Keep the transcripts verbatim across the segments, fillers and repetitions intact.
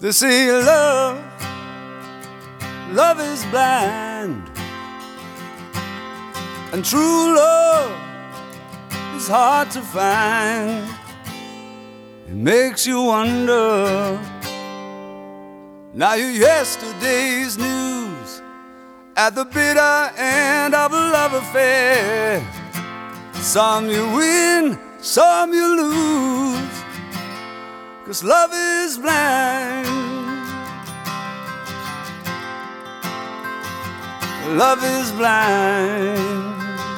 They say love, love is blind, and true love is hard to find. It makes you wonder. Now you're yesterday's news at the bitter end of a love affair. Some you win, some you lose, 'cause love is blind. Love is blind.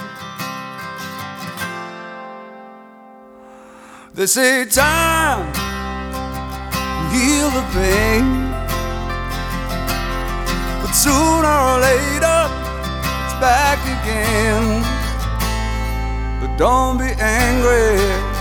They say time will heal the pain, but sooner or later it's back again. But don't be angry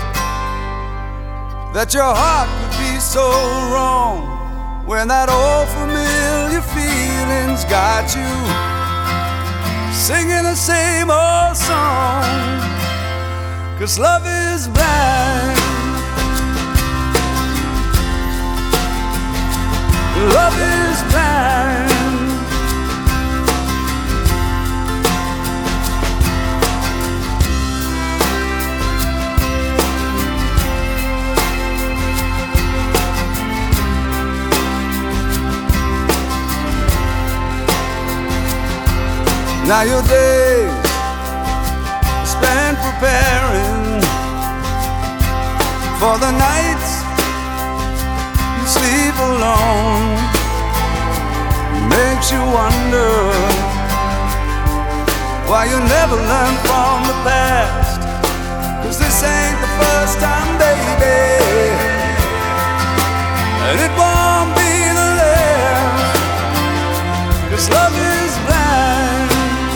that your heart could be so wrong when that old familiar feeling's got you singing the same old song. 'Cause love is blind. Love is blind. Now your days are spent preparing for the nights you sleep alone. It makes you wonder why you never learn from the past. 'Cause this ain't the first time, baby, and it won't be the last. 'Cause love is blind.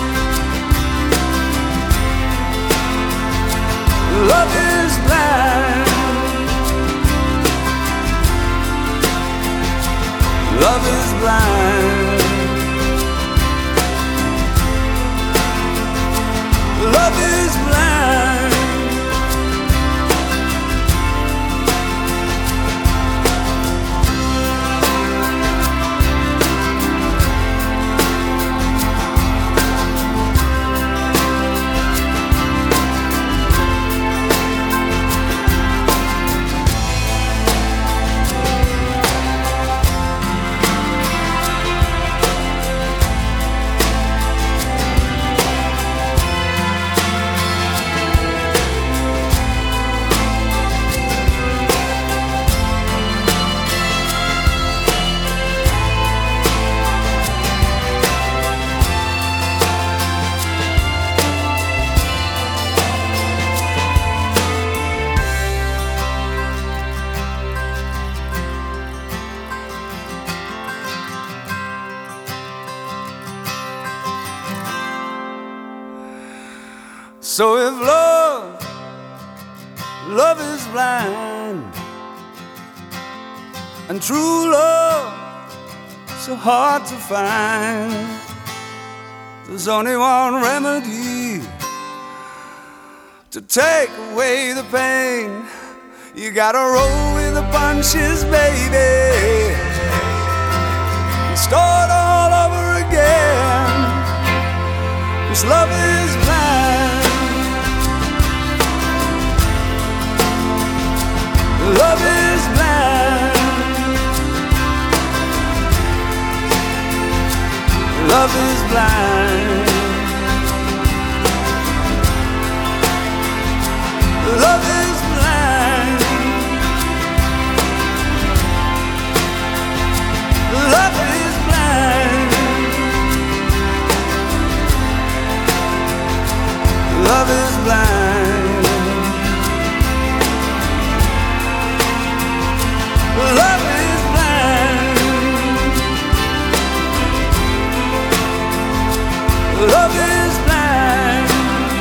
Love is blind. Love is blind. Love is blind. So if love, love is blind, and true love so hard to find, there's only one remedy to take away the pain. You gotta roll with the punches, baby, and start all over again. 'Cause love is blind. Love is blind. Love is blind. Love is blind. Love is blind. Love is blind. Love is blind. Love is blind.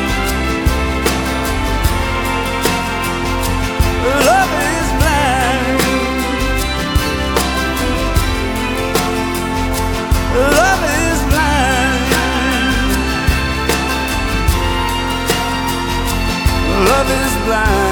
Love is blind. Love is blind. Love is blind.